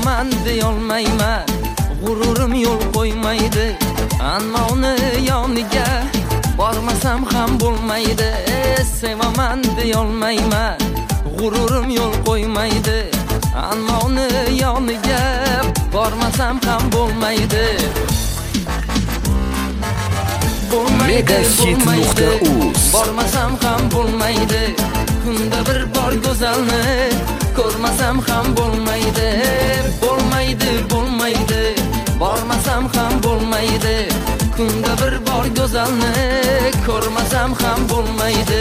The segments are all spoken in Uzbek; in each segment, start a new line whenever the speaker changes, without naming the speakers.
sevaman deyolmayman, g'ururim yo'l qo'ymaydi. Ammo uni yoniga bormasam ham bo'lmaydi. Sevaman deyolmayman, g'ururim yo'l qo'ymaydi. Ammo uni yoniga bormasam ham bo'lmaydi.
Megahit.uz
Bormasam ham bo'lmaydi. Kunda bir bor go'zalni ko'rmasam ham bo'lmaydi. Bo'lmaydi. Bormasam ham bo'lmaydi. Kunda bir bor go'zalni ko'rmasam ham bo'lmaydi.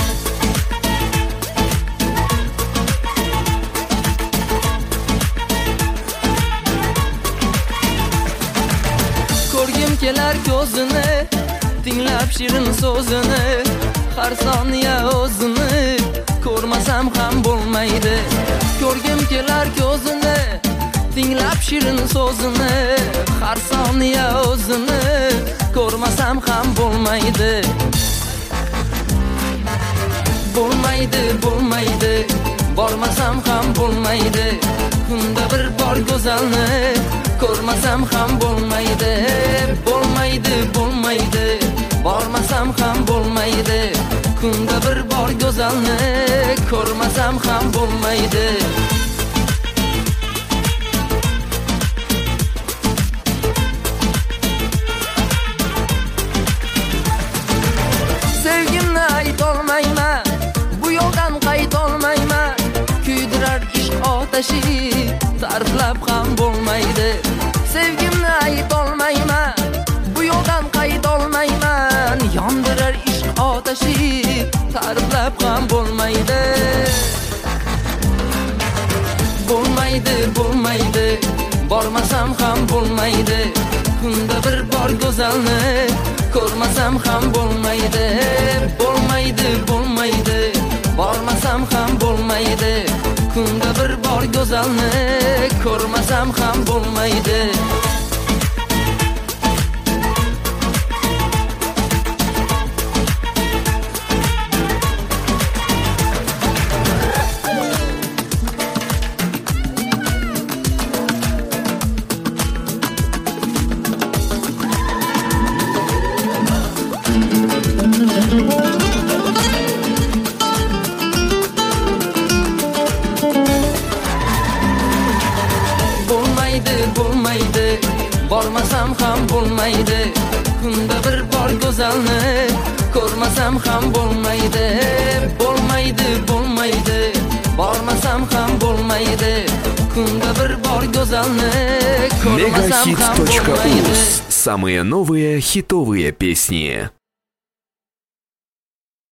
Ko'rgim kelar ko'zini, tinglab shirin so'zini, har soniya o'zini ko'rmasam ham bo'lmaydi. Ko'rgim kelar ko'zini, tinglab shirin so'zini, har soniya o'zini ko'rmasam ham bo'lmaydi. Bo'lmaydi. Bormasam ham bo'lmaydi. Kunda bir bor go'zalni ko'rmasam ham bo'lmaydi. Bo'lmaydi. Bormasam ham bo'lmaydi. Kunda bir bor go'zalni ko'rmasam ham bo'lmaydi. Sevgimni aytolmayman, bu yo'ldan qaytolmayman. Kuydirar ishq otashi, ta'riflab ham bo'lmaydi. Sevgimni aytolmayman, bu yo'ldan qaytolmayman. Yondirar ishq otashi, ta'riflab ham bo'lmaydi. Bo'lmaydi. Bormasam ham bo'lmaydi. Kunda bir bor go'zalni ko'rmasam ham bo'lmaydi. Bo'lmaydi. Bormasam ham bo'lmaydi. Kunda bir bor go'zalni ko'rmasam ham bo'lmaydi. Bo'lmaydi. Bormasam ham bo'lmaydi. Kunda bir bor go'zalni ko'rmasam ham bo'lmaydi. Bo'lmaydi. Bormasam ham bo'lmaydi. Kunda bir bor go'zalni ko'rmasam ham bo'lmaydi.
Megahit.uz. Самые новые хитовые песни.